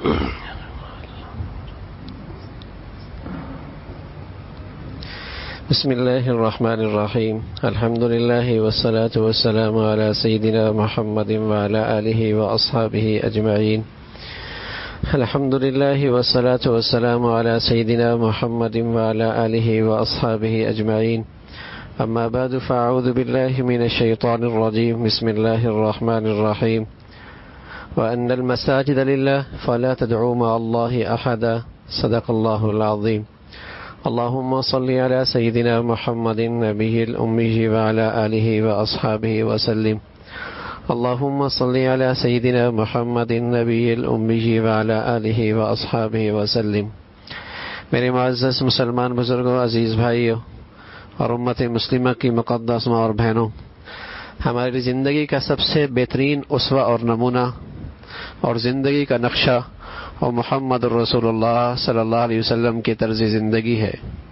بسم اللہ الرحمن الرحیم الحمد للہ والصلاة والسلام علی سیدنا محمد وعلی آلہ واصحابہ اجمعین. الحمد للہ والصلاة والسلام علی سیدنا محمد وعلی آلہ واصحابہ اجمعین. اما بعد فاعوذ باللہ من الشیطان الرجیم. بسم اللہ الرحمن الرحیم. وأن المساجد لله فلا تدعوا مع الله أحدا. صدق الله العظيم. اللهم صل على سيدنا محمد النبي الأمي وعلى آله وأصحابه وسلم. اللهم صل على سيدنا محمد النبي الأمي وعلى آله وأصحابه وسلم. میرے معزز مسلمان بزرگوں، عزیز بھائیوں اور امت مسلمہ کی مقدس ماں اور بہنوں، ہماری زندگی کا سب سے بہترین اسوہ اور نمونہ اور زندگی کا نقشہ اور محمد رسول اللہ صلی اللہ علیہ وسلم کی طرز زندگی ہے.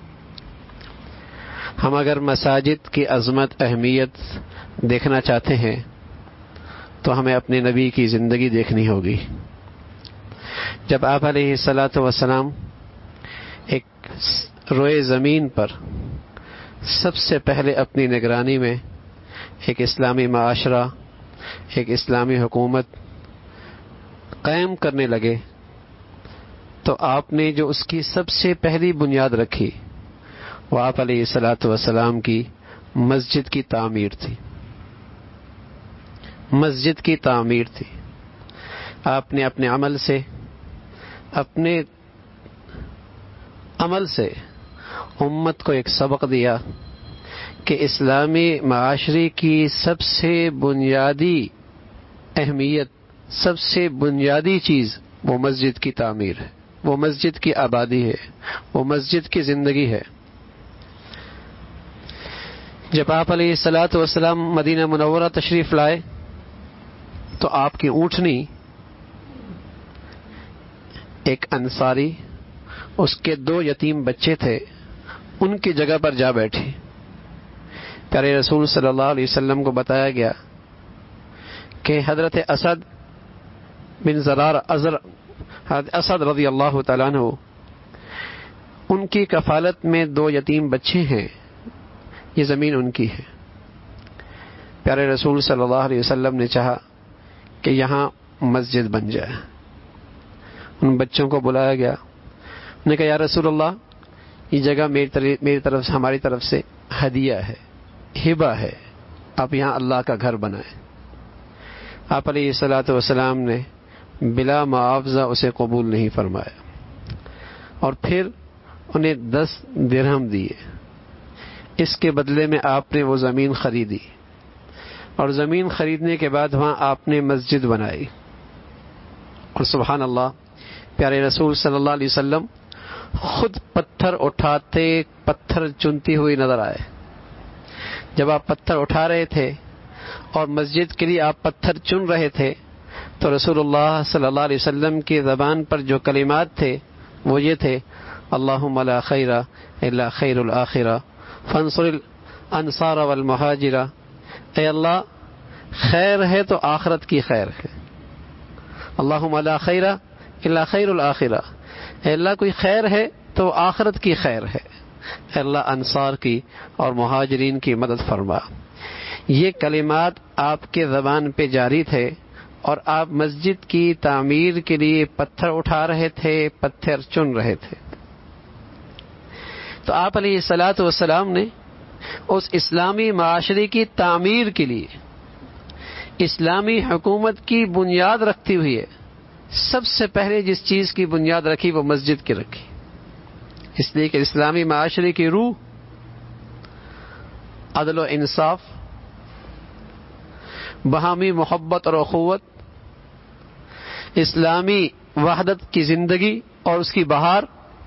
ہم اگر مساجد کی عظمت، اہمیت دیکھنا چاہتے ہیں تو ہمیں اپنے نبی کی زندگی دیکھنی ہوگی. جب آپ علیہ الصلاۃ والسلام ایک روئے زمین پر سب سے پہلے اپنی نگرانی میں ایک اسلامی معاشرہ، ایک اسلامی حکومت قائم کرنے لگے تو آپ نے جو اس کی سب سے پہلی بنیاد رکھی وہ آپ علیہ الصلاۃ والسلام کی مسجد کی تعمیر تھی. مسجد کی تعمیر تھی. آپ نے اپنے عمل سے امت کو ایک سبق دیا کہ اسلامی معاشرے کی سب سے بنیادی اہمیت، سب سے بنیادی چیز وہ مسجد کی تعمیر ہے، وہ مسجد کی آبادی ہے، وہ مسجد کی زندگی ہے. جب آپ علیہ الصلاۃ والسلام مدینہ منورہ تشریف لائے تو آپ کی اونٹنی ایک انصاری، اس کے 2 یتیم بچے تھے، ان کی جگہ پر جا بیٹھی. پیارے رسول صلی اللہ علیہ وسلم کو بتایا گیا کہ حضرت اسد بن زرار اسد رضی اللہ تعالیٰ عنہ، ان کی کفالت میں 2 یتیم بچے ہیں، یہ زمین ان کی ہے. پیارے رسول صلی اللہ علیہ وسلم نے چاہا کہ یہاں مسجد بن جائے. ان بچوں کو بلایا گیا. انہوں نے کہا یا رسول اللہ، یہ جگہ میری طرف سے، ہماری طرف سے ہدیہ ہے، ہبہ ہے، آپ یہاں اللہ کا گھر بنائیں. آپ علیہ الصلاۃ والسلام نے بلا معاوضہ اسے قبول نہیں فرمایا اور پھر انہیں 10 درہم دیے. اس کے بدلے میں آپ نے وہ زمین خریدی اور زمین خریدنے کے بعد وہاں آپ نے مسجد بنائی. اور سبحان اللہ، پیارے رسول صلی اللہ علیہ وسلم خود پتھر اٹھاتے، پتھر چنتی ہوئی نظر آئے. جب آپ پتھر اٹھا رہے تھے اور مسجد کے لیے آپ پتھر چن رہے تھے تو رسول اللہ صلی اللہ علیہ وسلم کی زبان پر جو کلمات تھے وہ یہ تھے: اللہم لا خیر الا خیر الآخرہ فانصر الانصار والمہاجرہ. اے اللہ، خیر ہے تو آخرت کی خیر ہے. اللہم لا خیر الا خیر الآخرہ، اے اللہ کوئی خیر ہے تو آخرت کی خیر ہے. اے اللہ انصار کی اور مہاجرین کی مدد فرما. یہ کلمات آپ کے زبان پہ جاری تھے اور آپ مسجد کی تعمیر کے لیے پتھر اٹھا رہے تھے، پتھر چن رہے تھے. تو آپ علیہ الصلاۃ والسلام نے اس اسلامی معاشرے کی تعمیر کے لیے، اسلامی حکومت کی بنیاد رکھتی ہوئی ہے، سب سے پہلے جس چیز کی بنیاد رکھی وہ مسجد کی رکھی. اس لیے کہ اسلامی معاشرے کی روح عدل و انصاف، باہمی محبت اور اخوت، اسلامی وحدت کی زندگی اور اس کی بہار.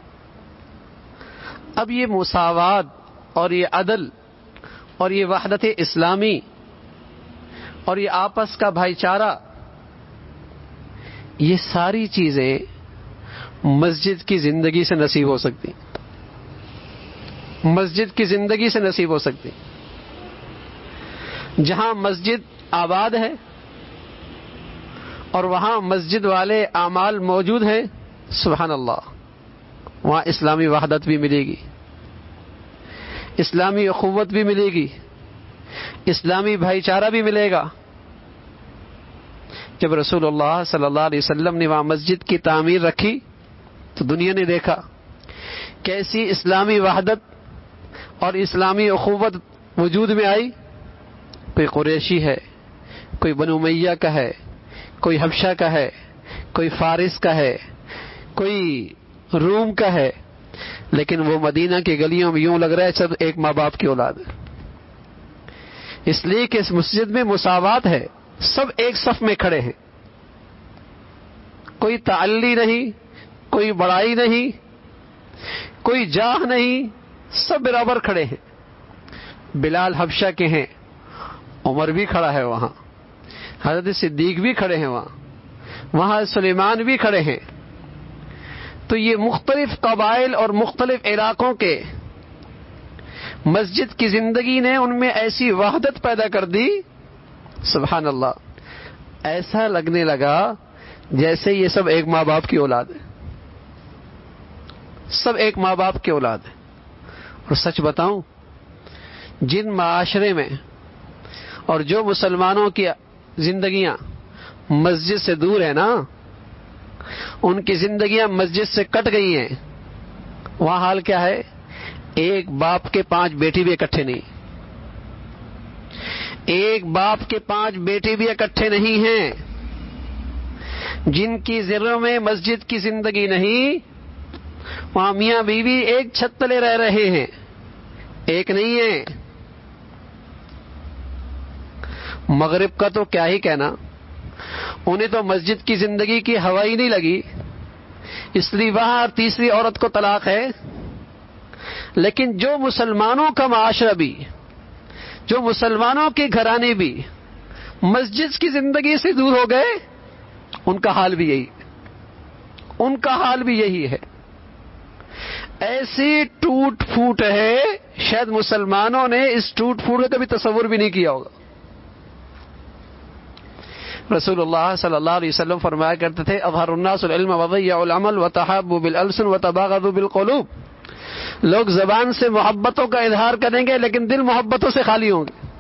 اب یہ مساوات اور یہ عدل اور یہ وحدت اسلامی اور یہ آپس کا بھائی چارہ، یہ ساری چیزیں مسجد کی زندگی سے نصیب ہو سکتی، مسجد کی زندگی سے نصیب ہو سکتی. جہاں مسجد آباد ہے اور وہاں مسجد والے اعمال موجود ہیں، سبحان اللہ، وہاں اسلامی وحدت بھی ملے گی، اسلامی اخوت بھی ملے گی، اسلامی بھائی چارہ بھی ملے گا۔ جب رسول اللہ صلی اللہ علیہ وسلم نے وہاں مسجد کی تعمیر رکھی تو دنیا نے دیکھا کیسی اسلامی وحدت اور اسلامی اخوت وجود میں آئی۔ کوئی قریشی ہے، کوئی بنو امیہ کا ہے، کوئی حبشہ کا ہے، کوئی فارس کا ہے، کوئی روم کا ہے، لیکن وہ مدینہ کی گلیوں میں یوں لگ رہا ہے سب ایک ماں باپ کی اولاد ہے، اس لیے کہ اس مسجد میں مساوات ہے، سب ایک صف میں کھڑے ہیں، کوئی تعلی نہیں، کوئی بڑائی نہیں، کوئی جاہ نہیں، سب برابر کھڑے ہیں۔ بلال حبشہ کے ہیں، عمر بھی کھڑا ہے وہاں، حضرت صدیق بھی کھڑے ہیں وہاں سلیمان بھی کھڑے ہیں۔ تو یہ مختلف قبائل اور مختلف علاقوں کے مسجد کی زندگی نے ان میں ایسی وحدت پیدا کر دی، سبحان اللہ، ایسا لگنے لگا جیسے یہ سب ایک ماں باپ کی اولاد ہے، سب ایک ماں باپ کی اولاد ہے۔ اور سچ بتاؤں، جن معاشرے میں اور جو مسلمانوں کی زندگیاں مسجد سے دور ہیں نا، ان کی زندگیاں مسجد سے کٹ گئی ہیں، وہاں حال کیا ہے؟ ایک باپ کے 5 بیٹی بھی اکٹھے نہیں، ایک باپ کے 5 بیٹے بھی اکٹھے نہیں ہیں۔ جن کی زروں میں مسجد کی زندگی نہیں، وہاں میاں بیوی ایک چھت تلے رہ رہے ہیں، ایک نہیں ہے۔ مغرب کا تو کیا ہی کہنا، انہیں تو مسجد کی زندگی کی ہوا ہی نہیں لگی، اس لیے وہاں تیسری عورت کو طلاق ہے۔ لیکن جو مسلمانوں کا معاشرہ بھی، جو مسلمانوں کے گھرانے بھی مسجد کی زندگی سے دور ہو گئے، ان کا حال بھی یہی، ان کا حال بھی یہی ہے۔ ایسی ٹوٹ پھوٹ ہے، شاید مسلمانوں نے اس ٹوٹ پھوٹ کا کبھی تصور بھی نہیں کیا ہوگا۔ رسول اللہ صلی اللہ علیہ وسلم فرمایا کرتے تھے، اظہر الناس العلم وضیعوا العمل وتحابوا بالالسن وتباغضوا بالقلوب۔ لوگ زبان سے محبتوں کا اظہار کریں گے لیکن دل محبتوں سے خالی ہوں گے۔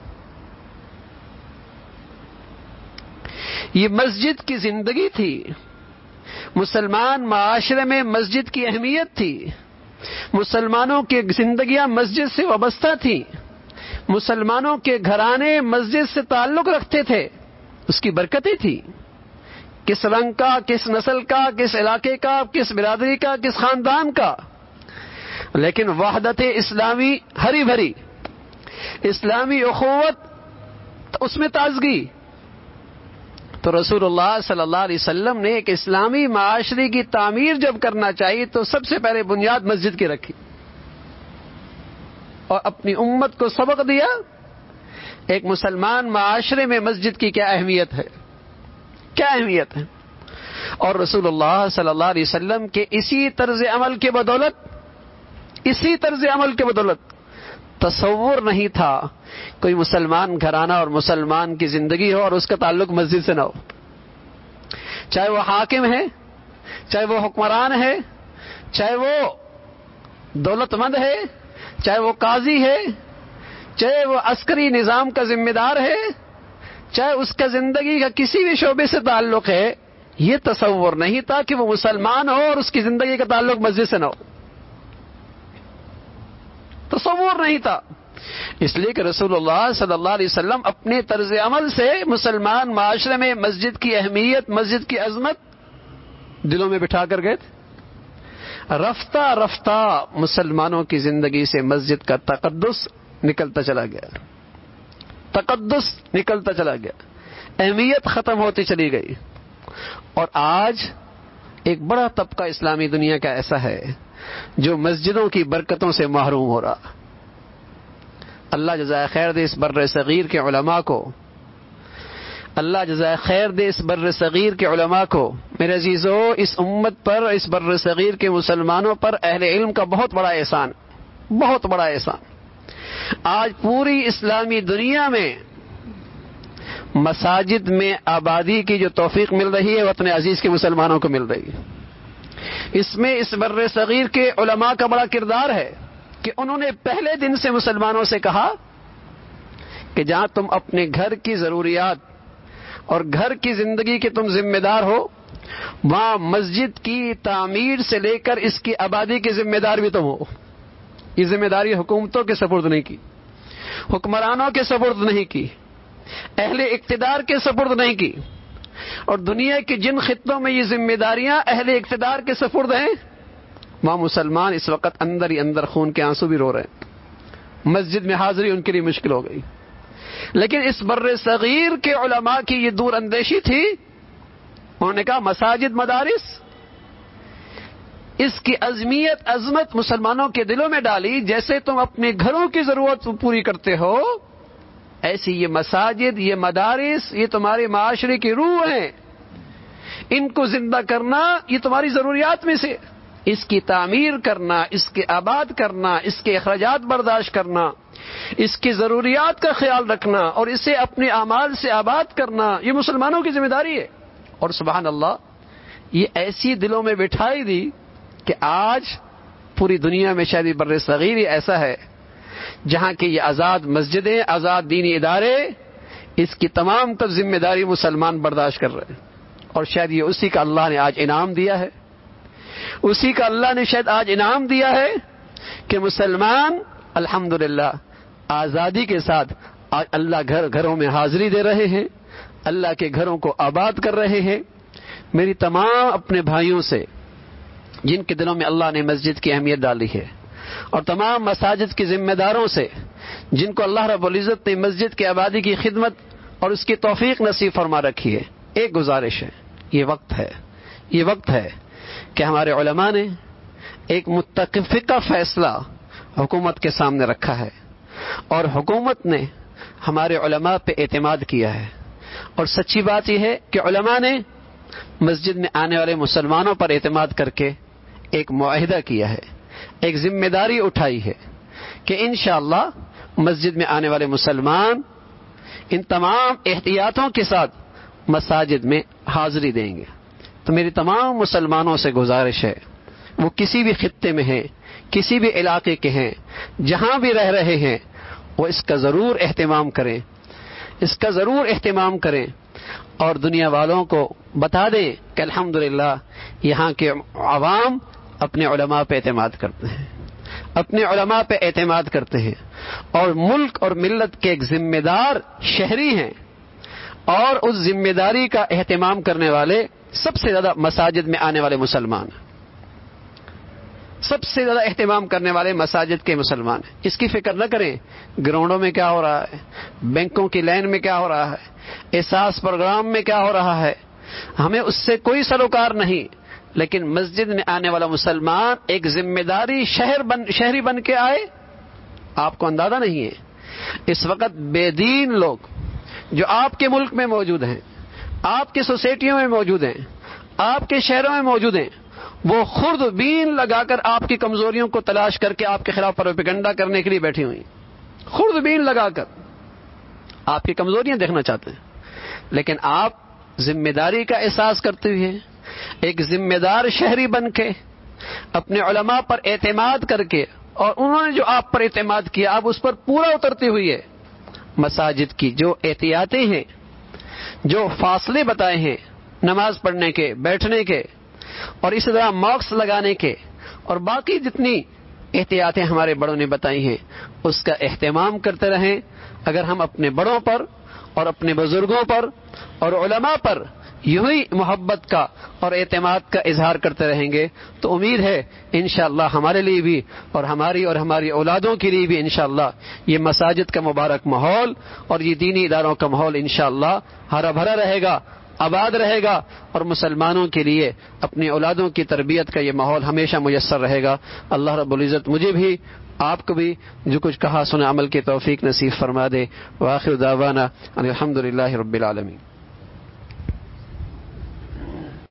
یہ مسجد کی زندگی تھی، مسلمان معاشرے میں مسجد کی اہمیت تھی، مسلمانوں کی زندگیاں مسجد سے وابستہ تھیں، مسلمانوں کے گھرانے مسجد سے تعلق رکھتے تھے، اس کی برکتیں تھی۔ کس رنگ کا، کس نسل کا، کس علاقے کا، کس برادری کا، کس خاندان کا، لیکن وحدت اسلامی ہری بھری، اسلامی اخوت اس میں تازگی۔ تو رسول اللہ صلی اللہ علیہ وسلم نے ایک اسلامی معاشرے کی تعمیر جب کرنا چاہیے تو سب سے پہلے بنیاد مسجد کی رکھی اور اپنی امت کو سبق دیا ایک مسلمان معاشرے میں مسجد کی کیا اہمیت ہے، کیا اہمیت ہے۔ اور رسول اللہ صلی اللہ علیہ وسلم کے اسی طرز عمل کے بدولت، اسی طرز عمل کے بدولت تصور نہیں تھا کوئی مسلمان گھرانہ اور مسلمان کی زندگی ہو اور اس کا تعلق مسجد سے نہ ہو، چاہے وہ حاکم ہے، چاہے وہ حکمران ہے، چاہے وہ دولت مند ہے، چاہے وہ قاضی ہے، چاہے وہ عسکری نظام کا ذمہ دار ہے، چاہے اس کا زندگی کا کسی بھی شعبے سے تعلق ہے، یہ تصور نہیں تھا کہ وہ مسلمان ہو اور اس کی زندگی کا تعلق مسجد سے نہ ہو، تصور نہیں تھا۔ اس لیے کہ رسول اللہ صلی اللہ علیہ وسلم اپنے طرز عمل سے مسلمان معاشرے میں مسجد کی اہمیت، مسجد کی عظمت دلوں میں بٹھا کر گئے تھے۔ رفتہ رفتہ مسلمانوں کی زندگی سے مسجد کا تقدس نکلتا چلا گیا، تقدس نکلتا چلا گیا، اہمیت ختم ہوتی چلی گئی۔ اور آج ایک بڑا طبقہ اسلامی دنیا کا ایسا ہے جو مسجدوں کی برکتوں سے محروم ہو رہا۔ اللہ جزائے خیر دے اس بر صغیر کے علماء کو، اللہ جزائے خیر دے اس بر صغیر کے علماء کو۔ میرے عزیزو، اس امت پر، اس بر صغیر کے مسلمانوں پر اہل علم کا بہت بڑا احسان، بہت بڑا احسان۔ آج پوری اسلامی دنیا میں مساجد میں آبادی کی جو توفیق مل رہی ہے وطن عزیز کے مسلمانوں کو مل رہی ہے۔ اس میں اس بر صغیر کے علماء کا بڑا کردار ہے کہ انہوں نے پہلے دن سے مسلمانوں سے کہا کہ جہاں تم اپنے گھر کی ضروریات اور گھر کی زندگی کے تم ذمہ دار ہو، وہاں مسجد کی تعمیر سے لے کر اس کی آبادی کی ذمہ دار بھی تم ہو۔ یہ ذمہ داری حکومتوں کے سپرد نہیں کی، حکمرانوں کے سپرد نہیں کی، اہل اقتدار کے سپرد نہیں کی، اور دنیا کے جن خطوں میں یہ ذمہ داریاں اہل اقتدار کے سپرد ہیں، وہاں مسلمان اس وقت اندر ہی اندر خون کے آنسو بھی رو رہے ہیں۔ مسجد میں حاضری ان کے لیے مشکل ہو گئی، لیکن اس بر صغیر کے علماء کی یہ دور اندیشی تھی۔ انہوں نے کہا مساجد مدارس، اس کی عظمت مسلمانوں کے دلوں میں ڈالی۔ جیسے تم اپنے گھروں کی ضرورت پوری کرتے ہو، ایسی یہ مساجد، یہ مدارس، یہ تمہارے معاشرے کی روح ہیں، ان کو زندہ کرنا یہ تمہاری ضروریات میں سے، اس کی تعمیر کرنا، اس کے آباد کرنا، اس کے اخراجات برداشت کرنا، اس کی ضروریات کا خیال رکھنا اور اسے اپنے اعمال سے آباد کرنا، یہ مسلمانوں کی ذمہ داری ہے۔ اور سبحان اللہ، یہ ایسی دلوں میں بٹھائی دی کہ آج پوری دنیا میں شاید بر صغیر ایسا ہے جہاں کی یہ آزاد مسجدیں، آزاد دینی ادارے، اس کی تمام تر ذمہ داری مسلمان برداشت کر رہے ہیں۔ اور شاید یہ اسی کا اللہ نے آج انعام دیا ہے، اسی کا اللہ نے شاید آج انعام دیا ہے کہ مسلمان الحمدللہ آزادی کے ساتھ آج اللہ گھروں میں حاضری دے رہے ہیں، اللہ کے گھروں کو آباد کر رہے ہیں۔ میری تمام اپنے بھائیوں سے جن کے دلوں میں اللہ نے مسجد کی اہمیت ڈالی ہے، اور تمام مساجد کے ذمہ داروں سے جن کو اللہ رب العزت نے مسجد کی آبادی کی خدمت اور اس کی توفیق نصیب فرما رکھی ہے، ایک گزارش ہے، یہ وقت ہے کہ ہمارے علماء نے ایک متفقہ فیصلہ حکومت کے سامنے رکھا ہے، اور حکومت نے ہمارے علماء پہ اعتماد کیا ہے۔ اور سچی بات یہ ہے کہ علماء نے مسجد میں آنے والے مسلمانوں پر اعتماد کر کے ایک معاہدہ کیا ہے، ایک ذمہ داری اٹھائی ہے کہ انشاءاللہ مسجد میں آنے والے مسلمان ان تمام احتیاطوں کے ساتھ مساجد میں حاضری دیں گے۔ تو میری تمام مسلمانوں سے گزارش ہے، وہ کسی بھی خطے میں ہیں، کسی بھی علاقے کے ہیں، جہاں بھی رہ رہے ہیں، وہ اس کا ضرور اہتمام کریں اور دنیا والوں کو بتا دیں کہ الحمدللہ یہاں کے عوام اپنے علماء پہ اعتماد کرتے ہیں اور ملک اور ملت کے ایک ذمہ دار شہری ہیں، اور اس ذمہ داری کا اہتمام کرنے والے سب سے زیادہ مساجد میں آنے والے مسلمان ہیں، سب سے زیادہ اہتمام کرنے والے مساجد کے مسلمان ہیں۔ اس کی فکر نہ کریں گراؤنڈوں میں کیا ہو رہا ہے، بینکوں کی لائن میں کیا ہو رہا ہے، احساس پروگرام میں کیا ہو رہا ہے، ہمیں اس سے کوئی سروکار نہیں، لیکن مسجد میں آنے والا مسلمان ایک ذمہ داری شہری بن کے آئے۔ آپ کو اندازہ نہیں ہے اس وقت بے دین لوگ جو آپ کے ملک میں موجود ہیں، آپ کی سوسائٹیوں میں موجود ہیں، آپ کے شہروں میں موجود ہیں، وہ خوردبین لگا کر آپ کی کمزوریوں کو تلاش کر کے آپ کے خلاف پروپیگنڈا کرنے کے لیے بیٹھی ہوئی، خوردبین لگا کر آپ کی کمزوریاں دیکھنا چاہتے ہیں۔ لیکن آپ ذمہ داری کا احساس کرتے ہوئے ایک ذمہ دار شہری بن کے اپنے علماء پر اعتماد کر کے، اور انہوں نے جو آپ پر اعتماد کیا آپ اس پر پورا اترتے ہوئے مساجد کی جو احتیاطیں ہیں، جو فاصلے بتائے ہیں نماز پڑھنے کے، بیٹھنے کے، اور اسی طرح ماسک لگانے کے، اور باقی جتنی احتیاطیں ہمارے بڑوں نے بتائی ہیں، اس کا اہتمام کرتے رہیں۔ اگر ہم اپنے بڑوں پر اور اپنے بزرگوں پر اور علماء پر یوں ہی محبت کا اور اعتماد کا اظہار کرتے رہیں گے تو امید ہے انشاءاللہ ہمارے لیے بھی اور ہماری اولادوں کے لیے بھی انشاءاللہ یہ مساجد کا مبارک ماحول اور یہ دینی اداروں کا ماحول انشاءاللہ ہرا بھرا رہے گا، آباد رہے گا، اور مسلمانوں کے لیے اپنی اولادوں کی تربیت کا یہ ماحول ہمیشہ میسر رہے گا۔ اللہ رب العزت مجھے بھی آپ کو بھی جو کچھ کہا سنا عمل کی توفیق نصیب فرما دے۔ وآخر دعوانا ان الحمدللہ رب العالمین۔